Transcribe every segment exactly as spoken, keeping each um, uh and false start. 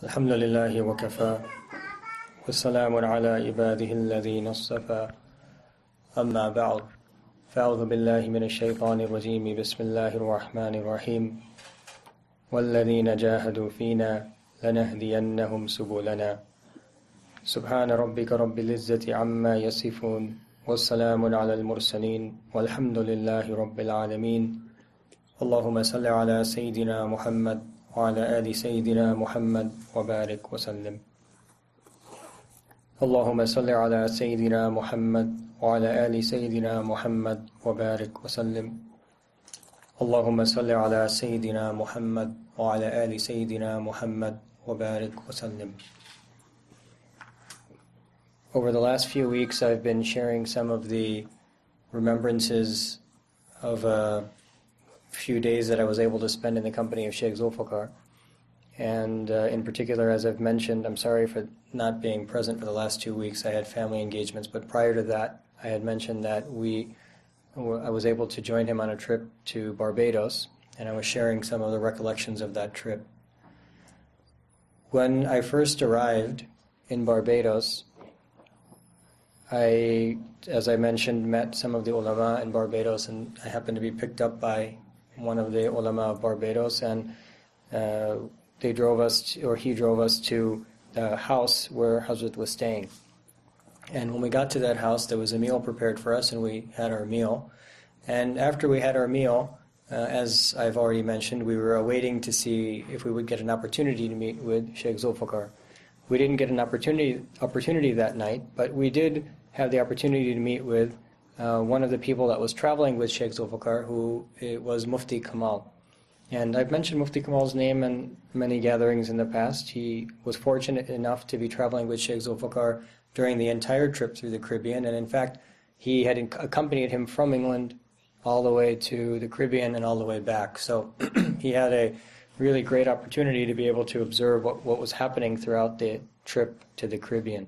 الحمد لله وكفى والسلام على عباده الذين اصطفى أما بعد فأعوذ بالله من الشيطان الرجيم بسم الله الرحمن الرحيم والذين جاهدوا فينا لنهدينهم سبلنا سبحان ربك رب العزة عما يصفون والسلام على المرسلين والحمد لله رب العالمين اللهم صل على سيدنا محمد وعلى آل سيدنا محمد وبارك وسلم اللهم صل على سيدنا محمد وعلى آل سيدنا محمد وبارك وسلم اللهم صل على سيدنا محمد وعلى آل سيدنا محمد وبارك وسلم. Over the last few weeks I've been sharing some of the remembrances of a few days that I was able to spend in the company of Sheikh Zulfikar. And uh, in particular, as I've mentioned, I'm sorry for not being present for the last two weeks. I had family engagements, but prior to that, I had mentioned that we, I was able to join him on a trip to Barbados, and I was sharing some of the recollections of that trip. When I first arrived in Barbados, I, as I mentioned, met some of the ulama in Barbados, and I happened to be picked up by one of the ulama of Barbados, and uh, they drove us, to, or he drove us to the house where Hazrat was staying. And when we got to that house, there was a meal prepared for us, and we had our meal. And after we had our meal, uh, as I've already mentioned, we were awaiting to see if we would get an opportunity to meet with Sheikh Zulfikar. We didn't get an opportunity opportunity that night, but we did have the opportunity to meet with Uh, one of the people that was traveling with Sheikh Zulfikar, who it was Mufti Kamal. And I've mentioned Mufti Kamal's name in many gatherings in the past. He was fortunate enough to be traveling with Sheikh Zulfikar during the entire trip through the Caribbean, and in fact, he had accompanied him from England all the way to the Caribbean and all the way back. So he had a really great opportunity to be able to observe what, what was happening throughout the trip to the Caribbean.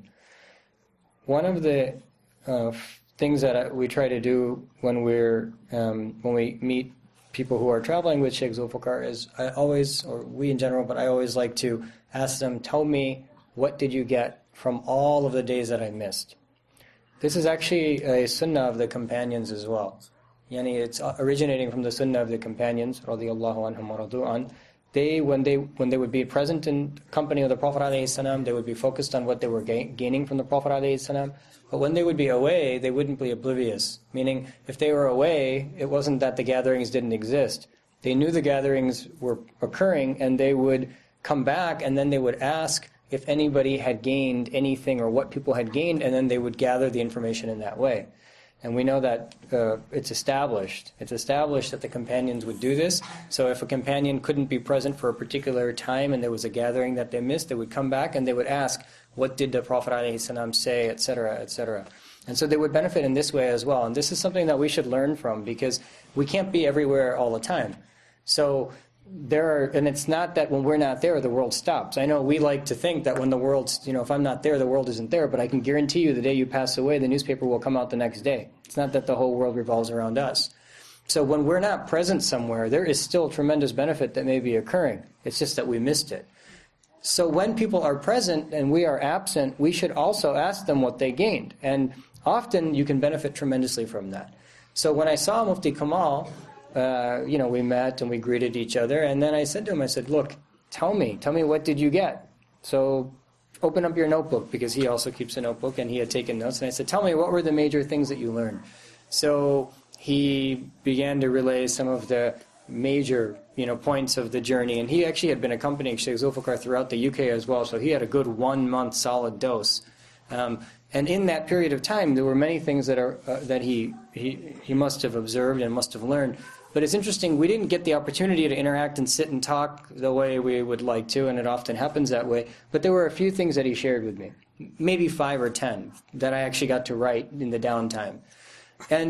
One of the uh, things that we try to do when we're um, when we meet people who are traveling with Sheikh Zulfikar is I always, or we in general, but I always like to ask them, tell me, what did you get from all of the days that I missed? This is actually a sunnah of the companions as well. Yani it's originating from the sunnah of the companions, radiyallahu anhum wa radu an. They, when they when they would be present in company of the Prophet ﷺ, they would be focused on what they were gain, gaining from the Prophet ﷺ. But when they would be away, they wouldn't be oblivious. Meaning, if they were away, it wasn't that the gatherings didn't exist. They knew the gatherings were occurring, and they would come back, and then they would ask if anybody had gained anything or what people had gained, and then they would gather the information in that way. And we know that uh, it's established. It's established that the companions would do this. So if a companion couldn't be present for a particular time and there was a gathering that they missed, they would come back and they would ask, what did the Prophet ﷺ say, et cetera, et cetera. And so they would benefit in this way as well. And this is something that we should learn from, because we can't be everywhere all the time. So there are, and it's not that when we're not there, the world stops. I know we like to think that when the world's, you know, if I'm not there, the world isn't there, but I can guarantee you the day you pass away, the newspaper will come out the next day. It's not that the whole world revolves around us. So when we're not present somewhere, there is still tremendous benefit that may be occurring. It's just that we missed it. So when people are present and we are absent, we should also ask them what they gained. And often you can benefit tremendously from that. So when I saw Mufti Kamal, Uh, you know, we met and we greeted each other, and then I said to him, I said, look, tell me, tell me what did you get? So open up your notebook, because he also keeps a notebook, and he had taken notes, and I said, tell me, what were the major things that you learned? So he began to relay some of the major, you know, points of the journey, and he actually had been accompanying Sheikh Zulfikar throughout the U K as well, so he had a good one month solid dose. Um, and in that period of time, there were many things that are uh, that he, he he must have observed and must have learned. But it's interesting, we didn't get the opportunity to interact and sit and talk the way we would like to, and it often happens that way. But there were a few things that he shared with me, maybe five or ten, that I actually got to write in the downtime. And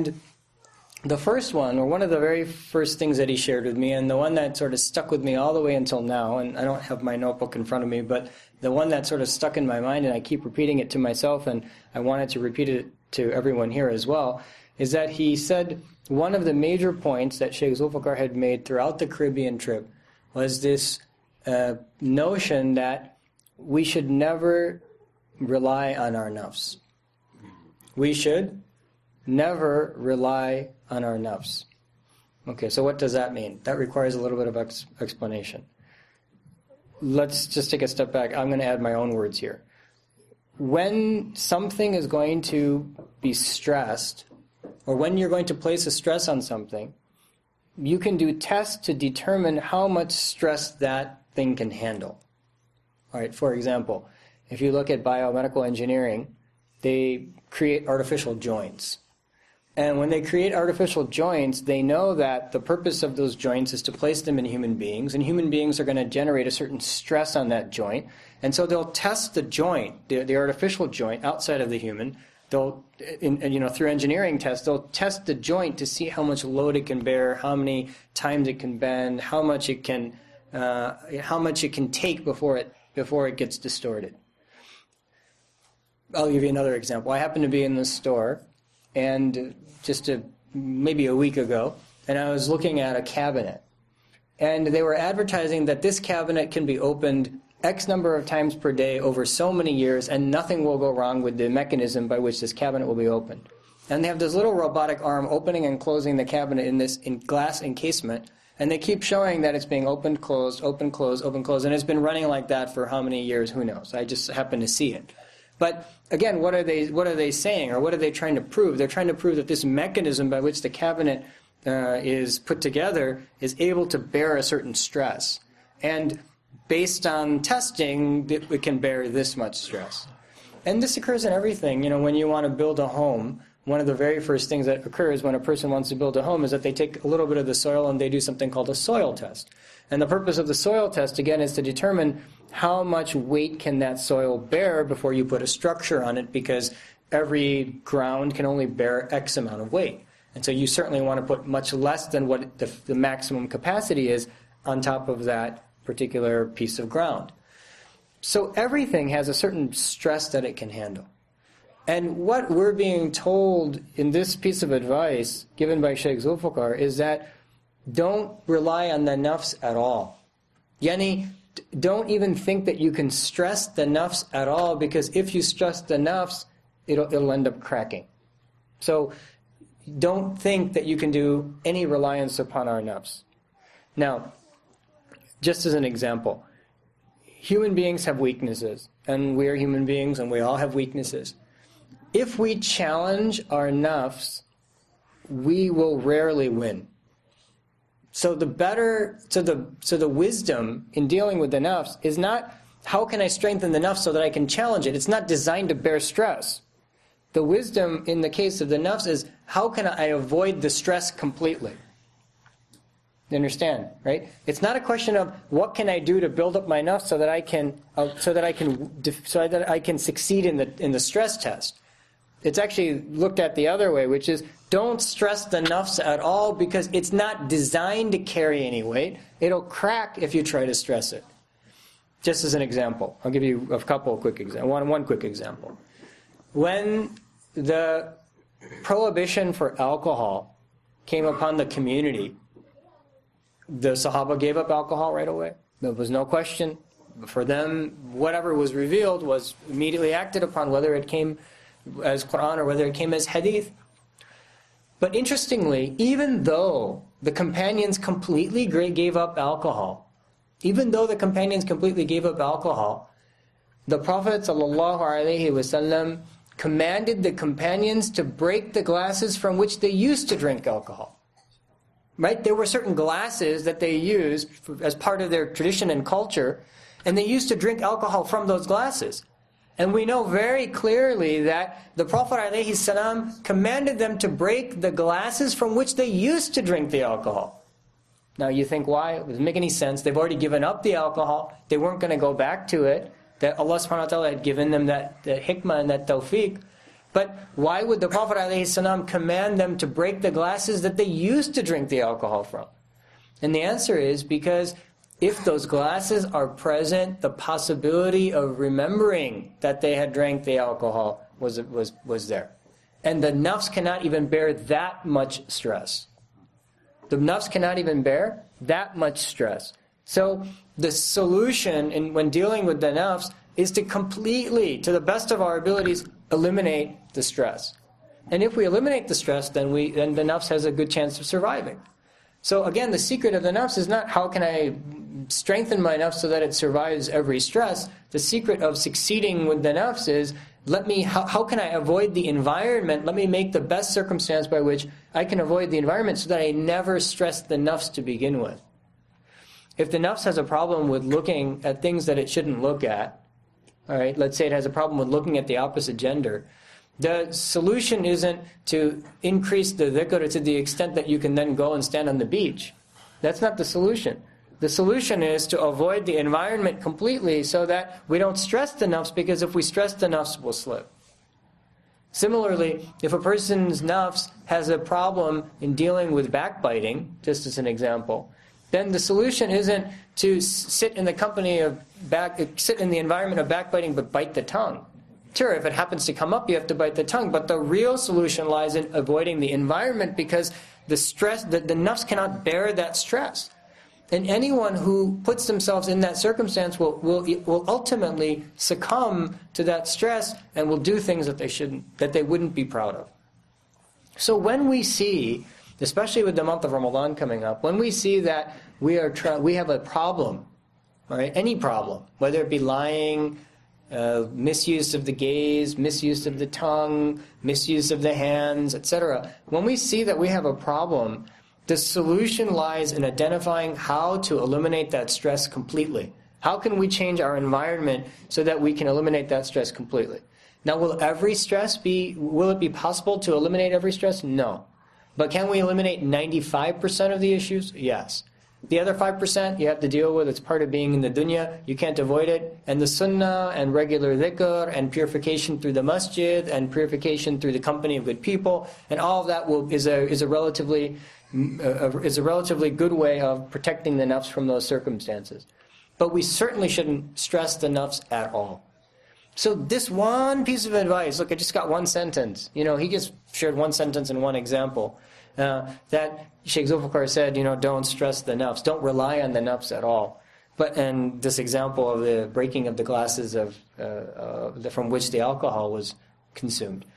the first one, or one of the very first things that he shared with me, and the one that sort of stuck with me all the way until now, and I don't have my notebook in front of me, but the one that sort of stuck in my mind, and I keep repeating it to myself, and I wanted to repeat it to everyone here as well, is that he said one of the major points that Sheikh Zulfikar had made throughout the Caribbean trip was this uh, notion that we should never rely on our nafs. We should never rely on our nafs. Okay, so what does that mean? That requires a little bit of ex- explanation. Let's just take a step back. I'm going to add my own words here. When something is going to be stressed, or when you're going to place a stress on something, you can do tests to determine how much stress that thing can handle. All right, for example, if you look at biomedical engineering, they create artificial joints. And when they create artificial joints, they know that the purpose of those joints is to place them in human beings, and human beings are going to generate a certain stress on that joint. And so they'll test the joint, the, the artificial joint, outside of the human. They'll, in, you know, through engineering tests, they'll test the joint to see how much load it can bear, how many times it can bend, how much it can, uh, how much it can take before it before it gets distorted. I'll give you another example. I happened to be in the store, and just a, maybe a week ago, and I was looking at a cabinet. And they were advertising that this cabinet can be opened X number of times per day over so many years, and nothing will go wrong with the mechanism by which this cabinet will be opened. And they have this little robotic arm opening and closing the cabinet in this in glass encasement, and they keep showing that it's being opened, closed, open, closed, open, closed, and it's been running like that for how many years, who knows. I just happened to see it. But again, what are they what are they saying, or what are they trying to prove? They're trying to prove that this mechanism by which the cabinet uh, is put together is able to bear a certain stress. And based on testing, it, it can bear this much stress. And this occurs in everything. You know, when you want to build a home, one of the very first things that occurs when a person wants to build a home is that they take a little bit of the soil and they do something called a soil test. And the purpose of the soil test, again, is to determine how much weight can that soil bear before you put a structure on it, because every ground can only bear X amount of weight. And so you certainly want to put much less than what the, the maximum capacity is on top of that particular piece of ground. So everything has a certain stress that it can handle. And what we're being told in this piece of advice given by Shaykh Zulfikar is that don't rely on the nafs at all. Yani, don't even think that you can stress the nafs at all, because if you stress the nafs, it'll, it'll end up cracking. So don't think that you can do any reliance upon our nafs. Now, just as an example, human beings have weaknesses, and we are human beings, and we all have weaknesses. If we challenge our nafs, we will rarely win. So the better, so the so the wisdom in dealing with the nafs is not how can I strengthen the nafs so that I can challenge it. It's not designed to bear stress. The wisdom in the case of the nafs is how can I avoid the stress completely. You understand, right? It's not a question of what can I do to build up my nafs so that I can uh, so that I can so that I can succeed in the in the stress test. It's actually looked at the other way, which is don't stress the nafs at all, because it's not designed to carry any weight. It'll crack if you try to stress it. Just as an example, I'll give you a couple of quick examples. One, one quick example. When the prohibition for alcohol came upon the community, the Sahaba gave up alcohol right away. There was no question. For them, whatever was revealed was immediately acted upon, whether it came as Quran or whether it came as Hadith. But interestingly, even though the companions completely gave up alcohol, even though the companions completely gave up alcohol, the Prophet ﷺ commanded the companions to break the glasses from which they used to drink alcohol. Right? There were certain glasses that they used as part of their tradition and culture, and they used to drink alcohol from those glasses. And we know very clearly that the Prophet ﷺ commanded them to break the glasses from which they used to drink the alcohol. Now you think, why? It doesn't make any sense. They've already given up the alcohol. They weren't going to go back to it. That Allah subhanahu wa ta'ala had given them that, that hikmah and that tawfiq. But why would the Prophet ﷺ command them to break the glasses that they used to drink the alcohol from? And the answer is because if those glasses are present, the possibility of remembering that they had drank the alcohol was, was, was there. And the nafs cannot even bear that much stress. The nafs cannot even bear that much stress. So the solution in when dealing with the nafs is to completely, to the best of our abilities, eliminate the stress. And if we eliminate the stress, then we then the nafs has a good chance of surviving. So again, the secret of the nafs is not how can I strengthen my nafs so that it survives every stress. The secret of succeeding with the nafs is, let me, how, how can I avoid the environment? Let me make the best circumstance by which I can avoid the environment so that I never stress the nafs to begin with. If the nafs has a problem with looking at things that it shouldn't look at, all right, let's say it has a problem with looking at the opposite gender, the solution isn't to increase the dhikr to the extent that you can then go and stand on the beach. That's not the solution. The solution is to avoid the environment completely so that we don't stress the nafs, because if we stress the nafs, we'll slip. Similarly, if a person's nafs has a problem in dealing with backbiting, just as an example, then the solution isn't to sit in the company of back, sit in the environment of backbiting but bite the tongue. Sure, if it happens to come up, you have to bite the tongue, but the real solution lies in avoiding the environment, because the stress, the, the nafs cannot bear that stress. And anyone who puts themselves in that circumstance will, will, will ultimately succumb to that stress and will do things that they shouldn't, that they wouldn't be proud of. So when we see, especially with the month of Ramadan coming up, when we see that we are try, we have a problem, all right, any problem, whether it be lying, uh, misuse of the gaze, misuse of the tongue, misuse of the hands, et cetera. When we see that we have a problem, the solution lies in identifying how to eliminate that stress completely. How can we change our environment so that we can eliminate that stress completely? Now, will every stress be, will it be possible to eliminate every stress? No. But can we eliminate ninety-five percent of the issues? Yes. The other five percent you have to deal with. It's part of being in the dunya. You can't avoid it. And the sunnah and regular dhikr and purification through the masjid and purification through the company of good people, and all of that will, is, a, is, a relatively, uh, is a relatively good way of protecting the nafs from those circumstances. But we certainly shouldn't stress the nafs at all. So this one piece of advice, look, I just got one sentence. You know, he just shared one sentence and one example. Uh, that Sheikh Zulfikar said, you know, don't stress the nafs, don't rely on the nafs at all. But and this example of the breaking of the glasses of uh, uh, the, from which the alcohol was consumed.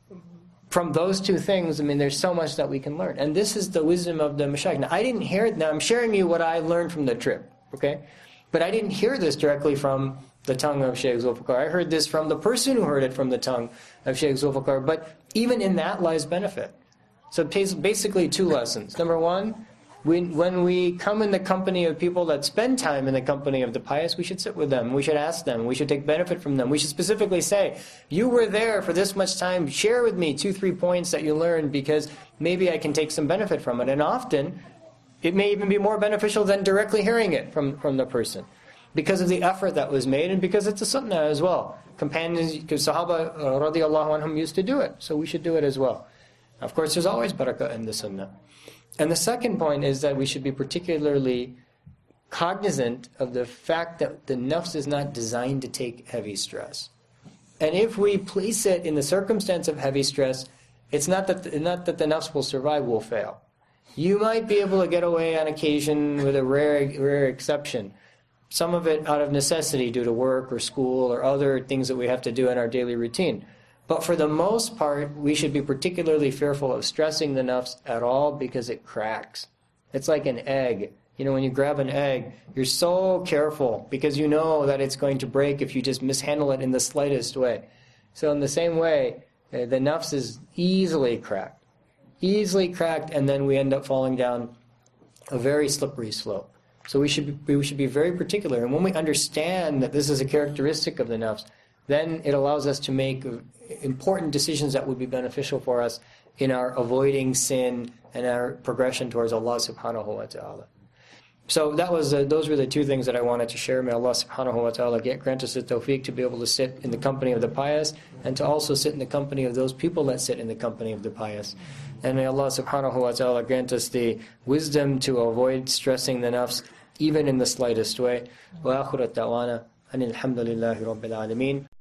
From those two things, I mean, there's so much that we can learn, and this is the wisdom of the Mashaykh. Now, I didn't hear it. Now, I'm sharing you what I learned from the trip, okay? But I didn't hear this directly from the tongue of Sheikh Zulfikar. I heard this from the person who heard it from the tongue of Sheikh Zulfikar. But even in that lies benefit. So basically two lessons. Number one, we, when we come in the company of people that spend time in the company of the pious, we should sit with them. We should ask them. We should take benefit from them. We should specifically say, you were there for this much time. Share with me two, three points that you learned, because maybe I can take some benefit from it. And often, it may even be more beneficial than directly hearing it from, from the person, because of the effort that was made and because it's a sunnah as well. Companions, because Sahaba uh, radiallahu anhum used to do it, so we should do it as well. Of course, there's always barakah in the sunnah. And the second point is that we should be particularly cognizant of the fact that the nafs is not designed to take heavy stress. And if we place it in the circumstance of heavy stress, it's not that the, not that the nafs will survive, will fail. You might be able to get away on occasion with a rare, rare exception. Some of it out of necessity due to work or school or other things that we have to do in our daily routine. But for the most part, we should be particularly fearful of stressing the nafs at all, because it cracks. It's like an egg. You know, when you grab an egg, you're so careful because you know that it's going to break if you just mishandle it in the slightest way. So in the same way, the nafs is easily cracked. Easily cracked, and then we end up falling down a very slippery slope. So we should be, we should be very particular. And when we understand that this is a characteristic of the nafs, then it allows us to make important decisions that would be beneficial for us in our avoiding sin and our progression towards Allah subhanahu wa ta'ala. So that was uh, those were the two things that I wanted to share. May Allah subhanahu wa ta'ala get, grant us the tawfiq to be able to sit in the company of the pious, and to also sit in the company of those people that sit in the company of the pious. And may Allah subhanahu wa ta'ala grant us the wisdom to avoid stressing the nafs even in the slightest way. Wa akhirat da'wana anil hamdulillahi rabbil alameen.